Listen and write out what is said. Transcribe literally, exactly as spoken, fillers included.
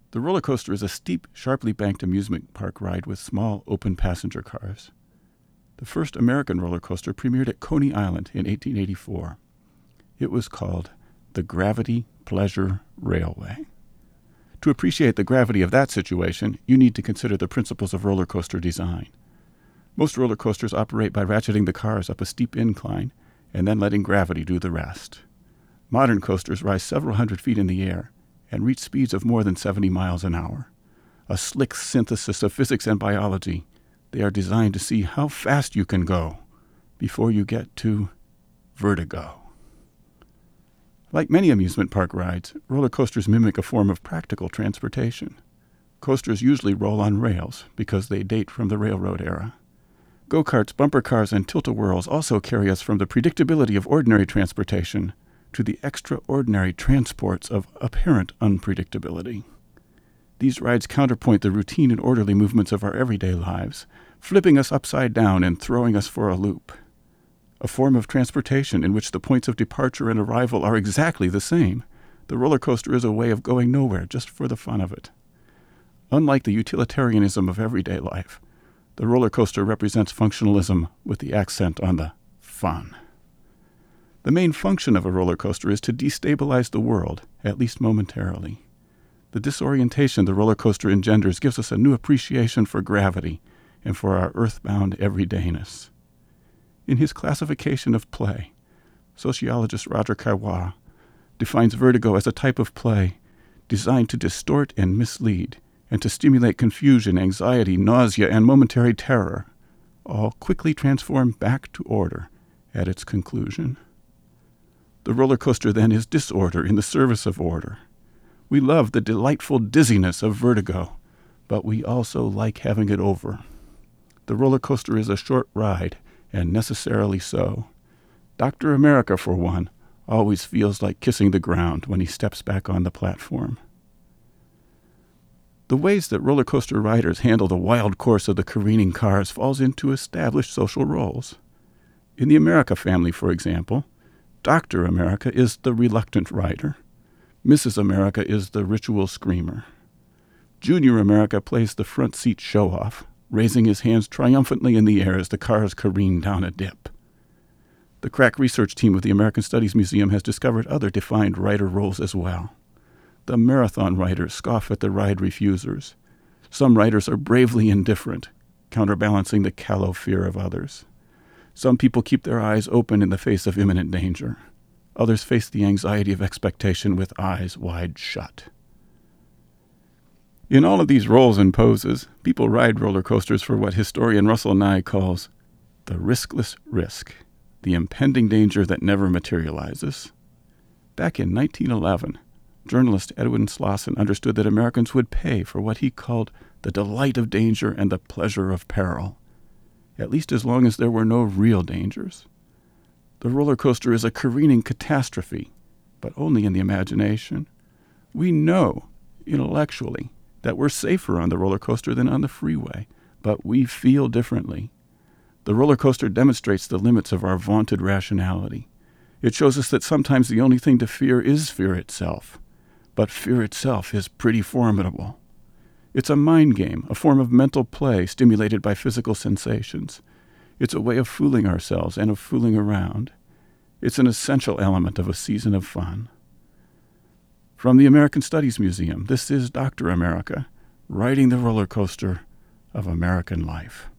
The roller coaster is a steep, sharply banked amusement park ride with small, open passenger cars. The first American roller coaster premiered at Coney Island in eighteen eighty-four. It was called the Gravity Pleasure Railway. To appreciate the gravity of that situation, you need to consider the principles of roller coaster design. Most roller coasters operate by ratcheting the cars up a steep incline and then letting gravity do the rest. Modern coasters rise several hundred feet in the air and reach speeds of more than seventy miles an hour. A slick synthesis of physics and biology, they are designed to see how fast you can go before you get to vertigo. Like many amusement park rides, roller coasters mimic a form of practical transportation. Coasters usually roll on rails because they date from the railroad era. Go-karts, bumper cars, and tilt-a-whirls also carry us from the predictability of ordinary transportation to the extraordinary transports of apparent unpredictability. These rides counterpoint the routine and orderly movements of our everyday lives, flipping us upside down and throwing us for a loop. A form of transportation in which the points of departure and arrival are exactly the same. The roller coaster is a way of going nowhere just for the fun of it. Unlike the utilitarianism of everyday life, the roller coaster represents functionalism with the accent on the fun. The main function of a roller coaster is to destabilize the world, at least momentarily. The disorientation the roller coaster engenders gives us a new appreciation for gravity and for our earthbound everydayness. In his classification of play, sociologist Roger Caillois defines vertigo as a type of play designed to distort and mislead, and to stimulate confusion, anxiety, nausea, and momentary terror, all quickly transformed back to order at its conclusion. The roller coaster, then, is disorder in the service of order. We love the delightful dizziness of vertigo, but we also like having it over. The roller coaster is a short ride, and necessarily so. Doctor America, for one, always feels like kissing the ground when he steps back on the platform. The ways that roller coaster riders handle the wild course of the careening cars falls into established social roles. In the America family, for example, Doctor America is the reluctant rider. Missus America is the ritual screamer. Junior America plays the front seat show-off, raising his hands triumphantly in the air as the cars careen down a dip. The crack research team of the American Studies Museum has discovered other defined rider roles as well. The marathon riders scoff at the ride refusers. Some riders are bravely indifferent, counterbalancing the callow fear of others. Some people keep their eyes open in the face of imminent danger. Others face the anxiety of expectation with eyes wide shut. In all of these roles and poses, people ride roller coasters for what historian Russell Nye calls the riskless risk, the impending danger that never materializes. Back in nineteen eleven, journalist Edwin Slosson understood that Americans would pay for what he called the delight of danger and the pleasure of peril, at least as long as there were no real dangers. The roller coaster is a careening catastrophe, but only in the imagination. We know, intellectually, that we're safer on the roller coaster than on the freeway, but we feel differently. The roller coaster demonstrates the limits of our vaunted rationality. It shows us that sometimes the only thing to fear is fear itself, but fear itself is pretty formidable. It's a mind game, a form of mental play stimulated by physical sensations. It's a way of fooling ourselves and of fooling around. It's an essential element of a season of fun. From the American Studies Museum, this is Doctor America, riding the roller coaster of American life.